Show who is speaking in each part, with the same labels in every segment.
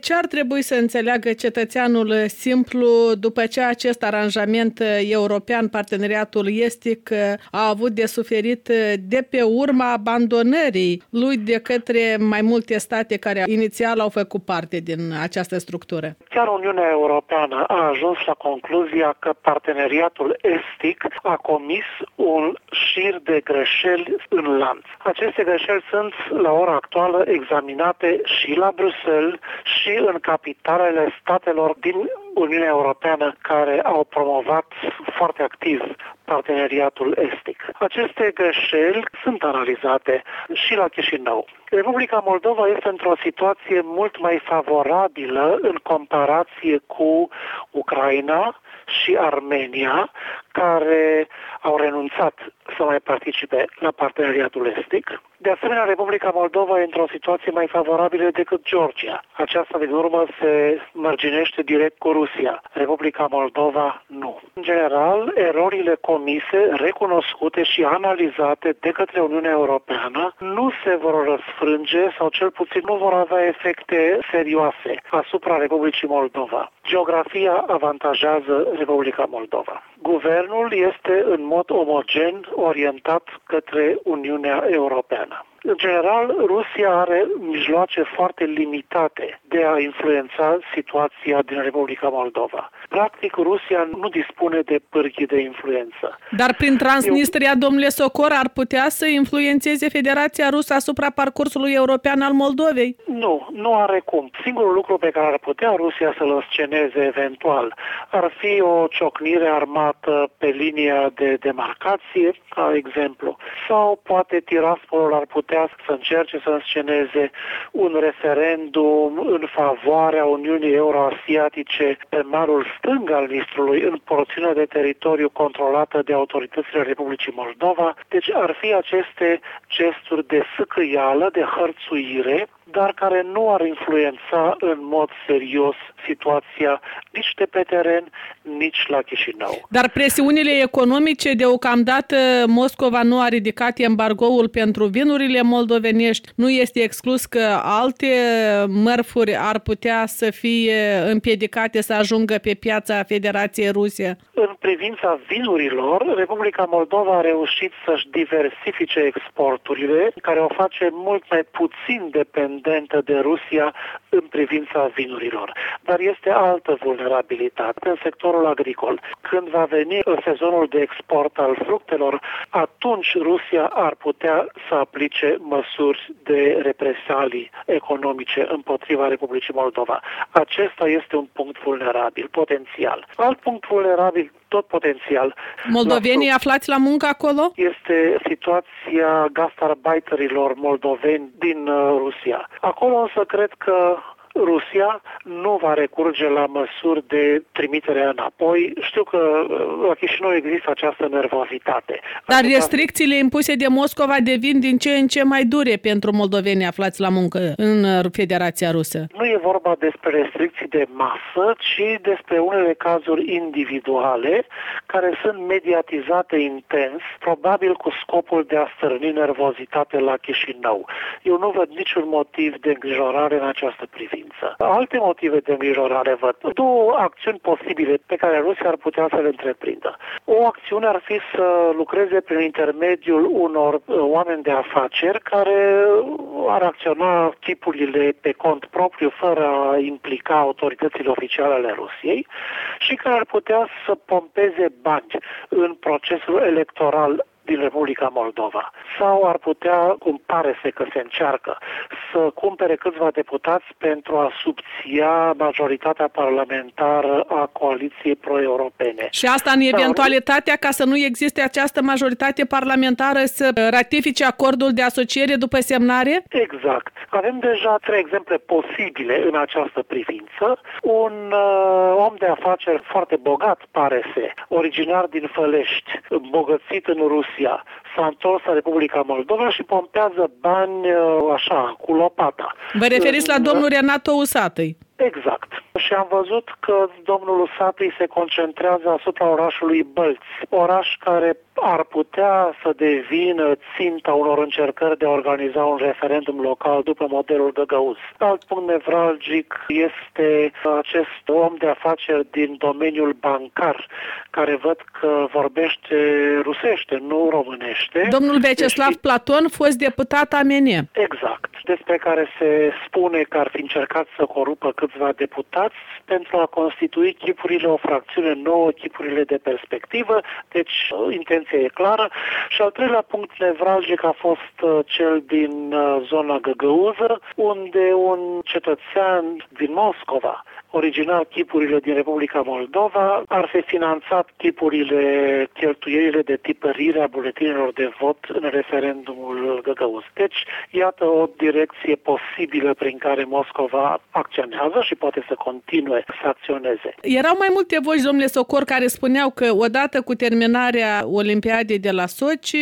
Speaker 1: Ce ar trebui să înțeleagă cetățeanul simplu după ce acest aranjament european, parteneriatul estic, a avut de suferit de pe urma abandonării lui de către mai multe state care inițial au făcut parte din această structură?
Speaker 2: Chiar Uniunea Europeană a ajuns la concluzia că parteneriatul estic a comis un șir de greșeli în lanț. Aceste greșeli sunt la ora actuală examinate și la Bruxelles și în capitalele statelor din Uniunea Europeană care au promovat foarte activ parteneriatul estic. Aceste greșeli sunt analizate și la Chișinău. Republica Moldova este într-o situație mult mai favorabilă în comparație cu Ucraina și Armenia, care au renunțat să mai participe la parteneriatul estic. De asemenea, Republica Moldova e într-o situație mai favorabilă decât Georgia. Aceasta, din urmă, se mărginește direct cu Rusia. Republica Moldova nu. În general, erorile comise, recunoscute și analizate de către Uniunea Europeană nu se vor răsfrânge sau cel puțin nu vor avea efecte serioase asupra Republicii Moldova. Geografia avantajează Republica Moldova. Guvernul este în mod omogen orientat către Uniunea Europeană. În general, Rusia are mijloace foarte limitate de a influența situația din Republica Moldova. Practic, Rusia nu dispune de pârghii de influență.
Speaker 1: Dar prin Transnistria, domnule Socor, ar putea să influențeze Federația Rusă asupra parcursului european al Moldovei?
Speaker 2: Nu are cum. Singurul lucru pe care ar putea Rusia să-l sceneze eventual ar fi o ciocnire armată pe linia de demarcație, ca exemplu, sau poate Tiraspolul ar putea să încerce să însceneze un referendum în favoarea Uniunii Euroasiatice pe malul stâng al Nistrului, în porțiunea de teritoriu controlată de autoritățile Republicii Moldova. Deci ar fi aceste gesturi de sâcâială, de hărțuire, dar care nu ar influența în mod serios situația nici de pe teren, nici la Chișinău.
Speaker 1: Dar presiunile economice, deocamdată Moscova nu a ridicat embargoul pentru vinurile moldovenești. Nu este exclus că alte mărfuri ar putea să fie împiedicate să ajungă pe piața Federației Ruse.
Speaker 2: În privința vinurilor, Republica Moldova a reușit să-și diversifice exporturile, care o face mult mai puțin dependentă de Rusia în privința vinurilor. Dar este altă vulnerabilitate în sectorul agricol. Când va veni sezonul de export al fructelor, atunci Rusia ar putea să aplice măsuri de represalii economice împotriva Republicii Moldova. Acesta este un punct vulnerabil, potențial. Alt punct vulnerabil, tot potențial.
Speaker 1: Moldovenii aflați la muncă acolo?
Speaker 2: Este situația gastarbeiterilor moldoveni din Rusia. Acolo însă cred că Rusia nu va recurge la măsuri de trimitere înapoi. Știu că la Chișinău există această nervozitate.
Speaker 1: Dar restricțiile impuse de Moscova devin din ce în ce mai dure pentru moldovenii aflați la muncă în Federația Rusă.
Speaker 2: Nu e vorba despre restricții de masă, ci despre unele cazuri individuale care sunt mediatizate intens, probabil cu scopul de a stârni nervozitate la Chișinău. Eu nu văd niciun motiv de îngrijorare în această privință. Alte motive de îngrijorare văd. Două acțiuni posibile pe care Rusia ar putea să le întreprindă. O acțiune ar fi să lucreze prin intermediul unor oameni de afaceri care ar acționa tipurile pe cont propriu fără a implica autoritățile oficiale ale Rusiei și care ar putea să pompeze bani în procesul electoral din Republica Moldova. Sau ar putea, cum pare că se încearcă, să cumpere câțiva deputați pentru a subția majoritatea parlamentară a coaliției pro-europene.
Speaker 1: Și asta în eventualitatea ca să nu existe această majoritate parlamentară să ratifice acordul de asociere după semnare?
Speaker 2: Exact. Avem deja 3 exemple posibile în această privință. Un om de afaceri foarte bogat, pare originar din Fălești, îmbogățit în Rusia, s-a întors la Republica Moldova și pompează bani așa, cu lopata.
Speaker 1: Vă referiți la domnul Renato Usatăi?
Speaker 2: Exact. Și am văzut că domnul Usatăi se concentrează asupra orașului Bălți, oraș care ar putea să devină ținta unor încercări de a organiza un referendum local după modelul Găgăuz. Alt punct nevralgic este acest om de afaceri din domeniul bancar, care văd că vorbește rusește, nu românește.
Speaker 1: Domnul Vyacheslav Platon, fost deputat AMN.
Speaker 2: Exact, despre care se spune că ar fi încercat să corupă câțiva deputați pentru a constitui chipurile o fracțiune nouă, chipurile de perspectivă, deci intenția e clară. Și al treilea punct nevralgic a fost cel din zona găgăuză, unde un cetățean din Moscova, originar chipurile din Republica Moldova, ar fi finanțat cheltuielile de tipărire a buletinelor de vot în referendumul Găgăuz. Deci, iată o direcție posibilă prin care Moscova acționează și poate să continue să acționeze.
Speaker 1: Erau mai multe voci, domnule Socor, care spuneau că odată cu terminarea Olimpiadei de la Sochi,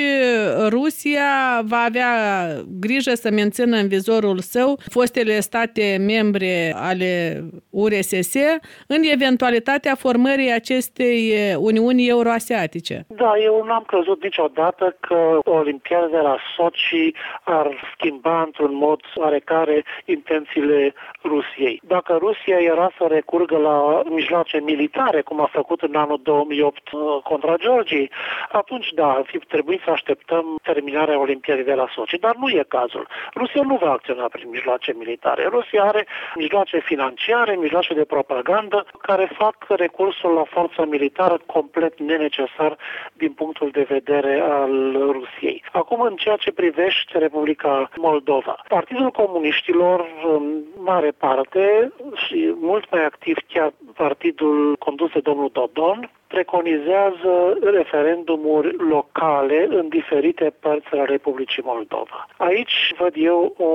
Speaker 1: Rusia va avea grijă să mențină în vizorul său fostele state membre ale URSS în eventualitatea formării acestei Uniuni Euroasiatice.
Speaker 2: Da, eu n-am crezut niciodată că Olimpiada de la Sochi ar schimba într-un mod oarecare intențiile Rusiei. Dacă Rusia era să recurgă la mijloace militare, cum a făcut în anul 2008 contra Georgiei, atunci da, ar fi trebuit să așteptăm terminarea Olimpiadei de la Sochi, dar nu e cazul. Rusia nu va acționa prin mijloace militare. Rusia are mijloace financiare, mijloace de propagandă, care fac recursul la forța militară complet nenecesar din punctul de vedere al Rusiei. Acum, în ceea ce privește Republica Moldova, Partidul Comuniștilor, în mare parte, și mult mai activ chiar partidul condus de domnul Dodon, preconizează referendumuri locale în diferite părți ale Republicii Moldova. Aici văd eu o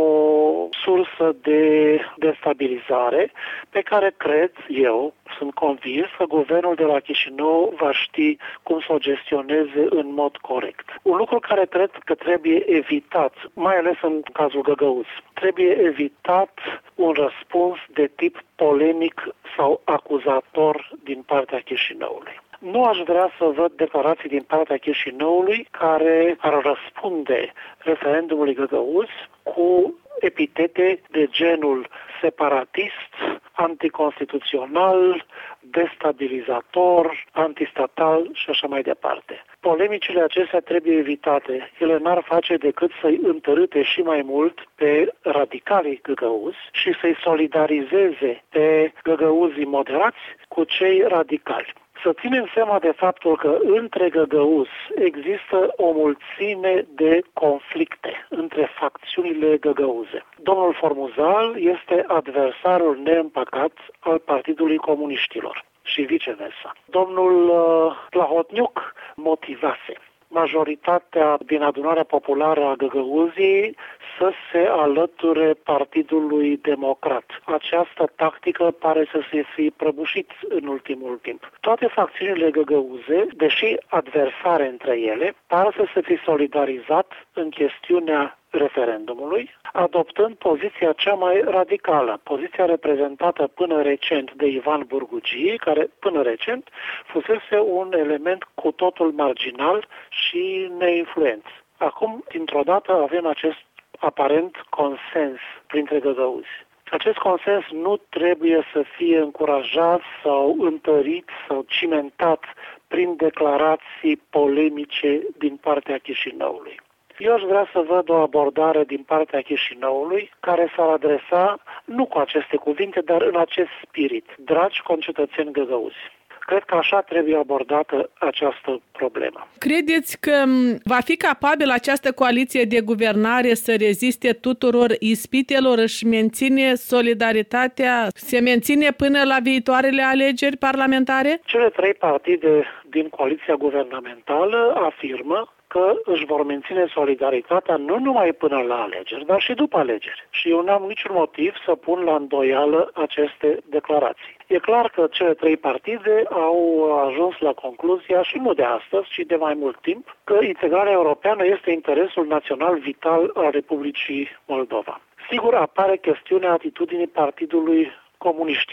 Speaker 2: sursă de destabilizare pe care cred eu, sunt convins că guvernul de la Chișinău va ști cum să o gestioneze în mod corect. Un lucru care cred că trebuie evitat, mai ales în cazul Găgăuz, trebuie evitat un răspuns de tip polemic sau acuzator din partea Chișinăului. Nu aș vrea să văd declarații din partea Chișinăului care ar răspunde referendumului Găgăuz cu epitete de genul separatist, anticonstituțional, destabilizator, antistatal și așa mai departe. Polemicile acestea trebuie evitate. Ele n-ar face decât să-i întărâte și mai mult pe radicalii găgăuzi și să-i solidarizeze pe găgăuzii moderați cu cei radicali. Să ținem seama de faptul că între găgăuzi există o mulțime de conflicte între facțiunile găgăuze. Domnul Formuzal este adversarul neîmpăcat al Partidului Comuniștilor și viceversa. Domnul Plahotniuc motivase majoritatea din adunarea populară a Găgăuziei să se alăture Partidului Democrat. Această tactică pare să se fi prăbușit în ultimul timp. Toate facțiunile găgăuze, deși adversare între ele, par să se fi solidarizat în chestiunea referendumului, adoptând poziția cea mai radicală, poziția reprezentată până recent de Ivan Burgugie, care până recent fusese un element cu totul marginal și neinfluent. Acum, dintr-o dată, avem acest aparent consens printre găgăuzi. Acest consens nu trebuie să fie încurajat sau întărit sau cimentat prin declarații polemice din partea Chișinăului. Eu aș vrea să văd o abordare din partea Chișinăului care s-ar adresa nu cu aceste cuvinte, dar în acest spirit. Dragi concetățeni găgăuzi, cred că așa trebuie abordată această problemă.
Speaker 1: Credeți că va fi capabilă această coaliție de guvernare să reziste tuturor ispitelor, își menține solidaritatea, se menține până la viitoarele alegeri parlamentare?
Speaker 2: Cele trei partide din coaliția guvernamentală afirmă că își vor menține solidaritatea nu numai până la alegeri, dar și după alegeri. Și eu n-am niciun motiv să pun la îndoială aceste declarații. E clar că cele trei partide au ajuns la concluzia, și nu de astăzi, ci de mai mult timp, că integrarea europeană este interesul național vital al Republicii Moldova. Sigur, apare chestiunea atitudinii Partidului Comuniștilor.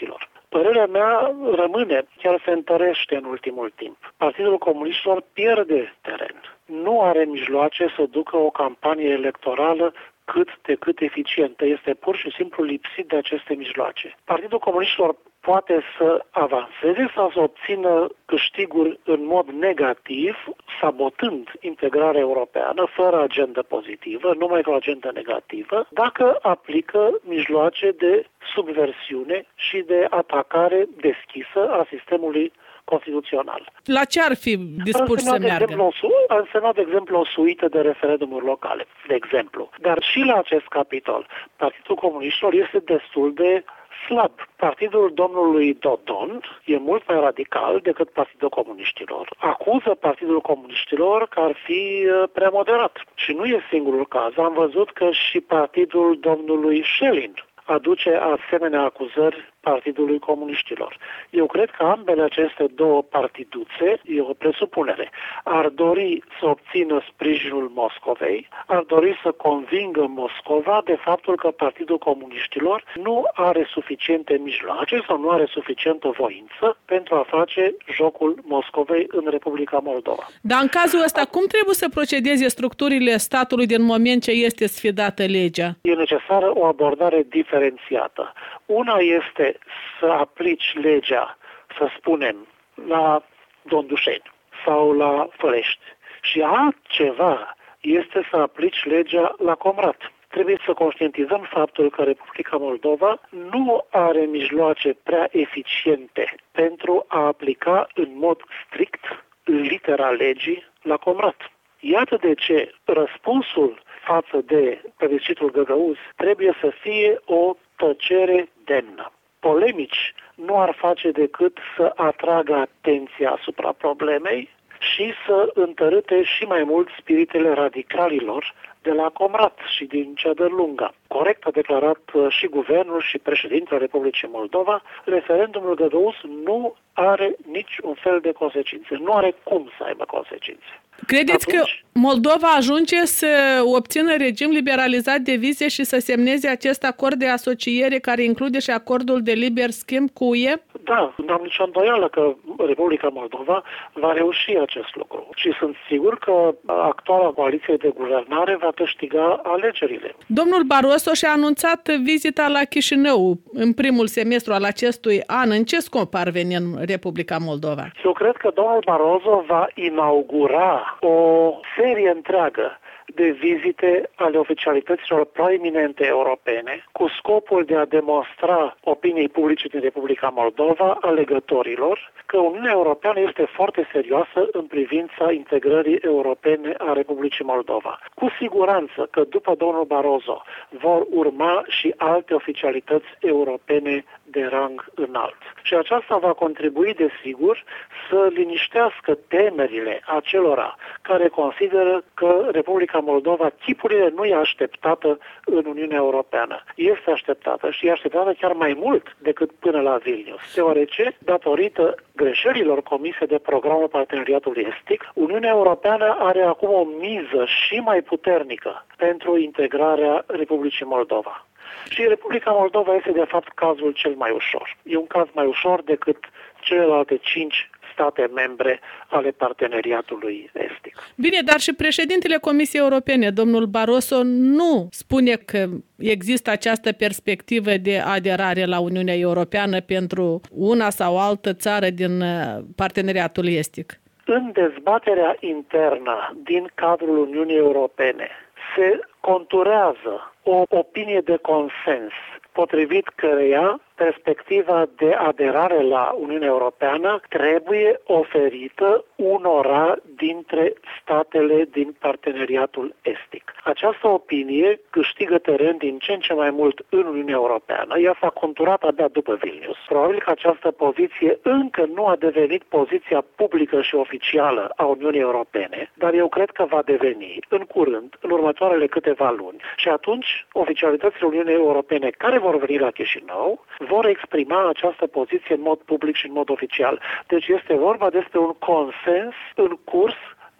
Speaker 2: Părerea mea rămâne, chiar se întărește în ultimul timp. Partidul Comuniștilor pierde teren. Nu are mijloace să ducă o campanie electorală cât de cât eficientă. Este pur și simplu lipsit de aceste mijloace. Partidul Comuniștilor poate să avanseze sau să obțină câștiguri în mod negativ, sabotând integrarea europeană, fără agendă pozitivă, numai cu o agendă negativă, dacă aplică mijloace de subversiune și de atacare deschisă a sistemului constituțional.
Speaker 1: La ce ar fi dispus să meargă?
Speaker 2: A însemnat, de exemplu, o suită de referendumuri locale, de exemplu. Dar și la acest capitol, Partidul Comuniștilor este destul de slab. Partidul domnului Dodon e mult mai radical decât Partidul Comuniștilor. Acuză Partidul Comuniștilor că ar fi prea moderat. Și nu e singurul caz. Am văzut că și Partidul domnului Schelin aduce asemenea acuzări Partidului Comuniștilor. Eu cred că ambele aceste două partiduțe, e o presupunere, ar dori să obțină sprijinul Moscovei, ar dori să convingă Moscova de faptul că Partidul Comuniștilor nu are suficiente mijloace sau nu are suficientă voință pentru a face jocul Moscovei în Republica Moldova.
Speaker 1: Dar în cazul ăsta, cum trebuie să procedeze structurile statului din moment ce este sfidată legea?
Speaker 2: E necesară o abordare diferențiată. Una este să aplici legea, să spunem, la Dondușeni sau la Fălești. Și altceva este să aplici legea la Comrat. Trebuie să conștientizăm faptul că Republica Moldova nu are mijloace prea eficiente pentru a aplica în mod strict litera legii la Comrat. Iată de ce răspunsul față de plebiscitul Găgăuz trebuie să fie o tăcere demnă. Polemici nu ar face decât să atragă atenția asupra problemei și să întărâte și mai mult spiritele radicalilor de la Comrat și din Ceadărlunga. Corect a declarat și guvernul și președintele Republicii Moldova, referendumul Găgăuz nu are niciun fel de consecințe, nu are cum să aibă consecințe.
Speaker 1: Credeți că Moldova ajunge să obțină regim liberalizat de vize și să semneze acest acord de asociere care include și acordul de liber schimb cu UE?
Speaker 2: Da, nu am nicio îndoială că Republica Moldova va reuși acest lucru. Și sunt sigur că actuala coaliție de guvernare va câștiga alegerile.
Speaker 1: Domnul Barroso și-a anunțat vizita la Chișinău în primul semestru al acestui an. În ce scop ar veni în Republica Moldova?
Speaker 2: Eu cred că domnul Barroso va inaugura o serie întreagă de vizite ale oficialităților proeminente europene cu scopul de a demonstra opiniei publice din Republica Moldova, alegătorilor, că Uniunea Europeană este foarte serioasă în privința integrării europene a Republicii Moldova. Cu siguranță că după domnul Barroso vor urma și alte oficialități europene de rang înalt. Și aceasta va contribui, desigur, să liniștească temerile acelora care consideră că Republica Moldova, chipurile, nu e așteptată în Uniunea Europeană. Este așteptată și e așteptată chiar mai mult decât până la Vilnius, deoarece, datorită greșelilor comise de programul Parteneriatului Estic, Uniunea Europeană are acum o miză și mai puternică pentru integrarea Republicii Moldova. Și Republica Moldova este, de fapt, cazul cel mai ușor. E un caz mai ușor decât celelalte 5 state membre ale Parteneriatului Estic.
Speaker 1: Bine, dar și președintele Comisiei Europene, domnul Barroso, nu spune că există această perspectivă de aderare la Uniunea Europeană pentru una sau altă țară din Parteneriatul Estic.
Speaker 2: În dezbaterea internă din cadrul Uniunii Europene se conturează o opinie de consens potrivit căreia perspectiva de aderare la Uniunea Europeană trebuie oferită unora dintre statele din Parteneriatul Estic. Această opinie câștigă teren din ce în ce mai mult în Uniunea Europeană. Ea s-a conturat abia după Vilnius. Probabil că această poziție încă nu a devenit poziția publică și oficială a Uniunii Europene, dar eu cred că va deveni în curând, în următoarele câteva luni. Și atunci, oficialitățile Uniunii Europene care vor veni la Chișinău vor exprima această poziție în mod public și în mod oficial. Deci este vorba despre un consens în curs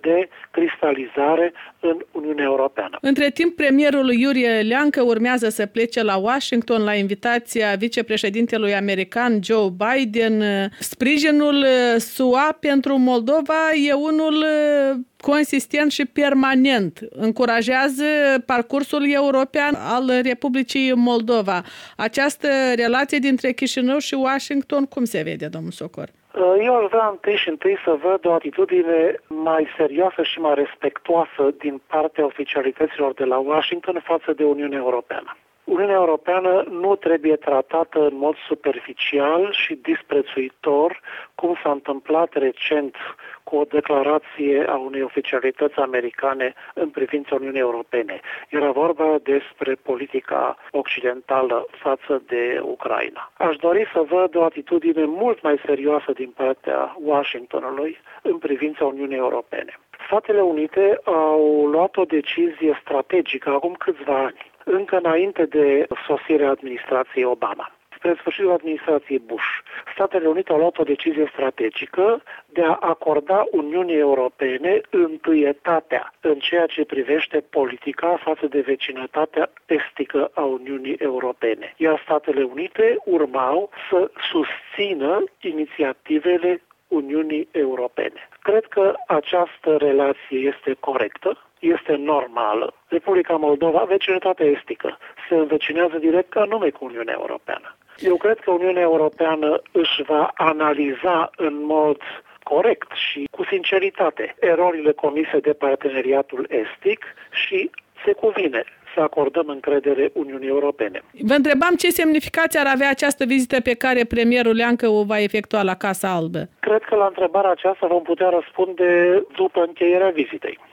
Speaker 2: de cristalizare în Uniunea Europeană.
Speaker 1: Între timp, premierul Iurie Leancă urmează să plece la Washington la invitația vicepreședintelui american Joe Biden. Sprijinul SUA pentru Moldova e unul consistent și permanent. Încurajează parcursul european al Republicii Moldova. Această relație dintre Chișinău și Washington, cum se vede, domnul Socor?
Speaker 2: Eu aș vrea întâi să văd o atitudine mai serioasă și mai respectuoasă din partea oficialităților de la Washington față de Uniunea Europeană. Uniunea Europeană nu trebuie tratată în mod superficial și disprețuitor, cum s-a întâmplat recent cu o declarație a unei oficialități americane în privința Uniunii Europene. Era vorba despre politica occidentală față de Ucraina. Aș dori să văd o atitudine mult mai serioasă din partea Washingtonului în privința Uniunii Europene. Statele Unite au luat o decizie strategică acum câțiva ani, încă înainte de sosirea administrației Obama. Spre sfârșitul administrației Bush, Statele Unite au luat o decizie strategică de a acorda Uniunii Europene întâietatea în ceea ce privește politica față de vecinătatea estică a Uniunii Europene. Iar Statele Unite urmau să susțină inițiativele Uniunii Europene. Cred că această relație este corectă, este normală. Republica Moldova, vecinătatea estică, se învecinează direct anume cu Uniunea Europeană. Eu cred că Uniunea Europeană își va analiza în mod corect și cu sinceritate erorile comise de parteneriatul estic și se cuvine să acordăm încredere Uniunii Europene.
Speaker 1: Vă întrebam ce semnificație ar avea această vizită pe care premierul Leancă o va efectua la Casa Albă.
Speaker 2: Cred că la întrebarea aceasta vom putea răspunde după încheierea vizitei.